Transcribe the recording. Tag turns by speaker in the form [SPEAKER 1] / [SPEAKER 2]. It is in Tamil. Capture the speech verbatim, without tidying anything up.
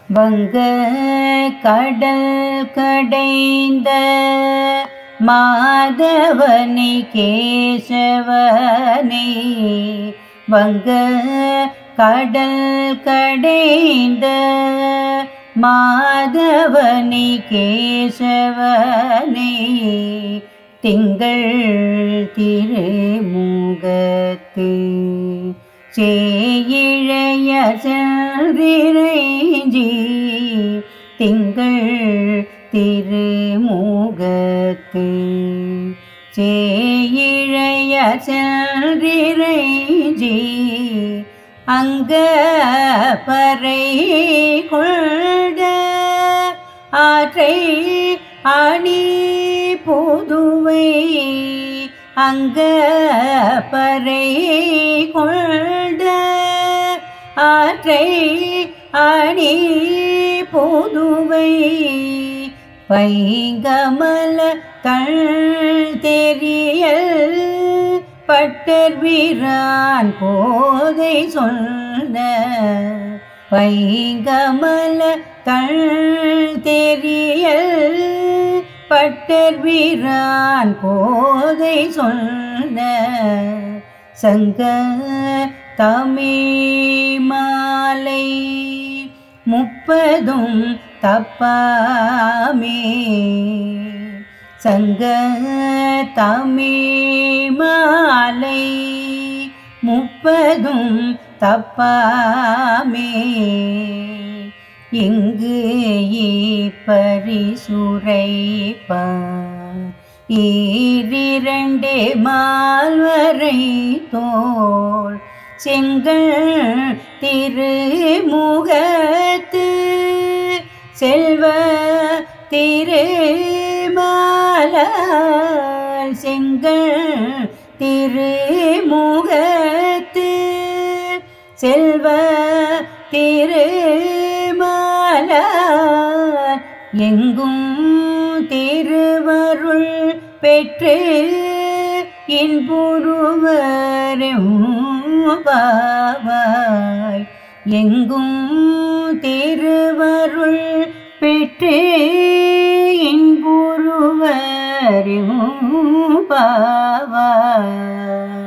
[SPEAKER 1] வங்க கடல் கடைந்த மாதவனை கேசவனை, வங்க கடல் கடைந்த மாதவனை கேசவனை, திங்கள் திருமுகத்து சேயிழைய சென்றிறைஞ்சி, திங்கள் திருமுகத்து சேயிழைய சென்றிறைஞ்சி, அங்க பறை கொண்ட ஆற்றை அணி புதுவை, அங்க பறை கொண்ட ஆற்றை அணி புதுவை, பைங்கமல தள் தெரியல் பட்டர் வீரான் கோதை சொன்ன, பைங்கமல தள் தெரியல் பட்டர் வீரான் கோதை சொன்ன, சங்க தமிழ் மாலை முப்பதும் தப்பாமே, சங்க தமிழ் மாலை முப்பதும் தப்பாமே, இங்கு இப்பரிசுரைப்பார் ஈரிரண்டே மால்வரை தோள், செங்கல் திருமுகத்து செல்வ திருமாலால், செங்கல் திருமுகத்து செல்வ திருமாலால், எங்கும் திருவருள் பெற்று இன்புறுவரும் பாவாய், எங்கும் திருவருள் பெற்று இன்புறுவரும் பாவாய்.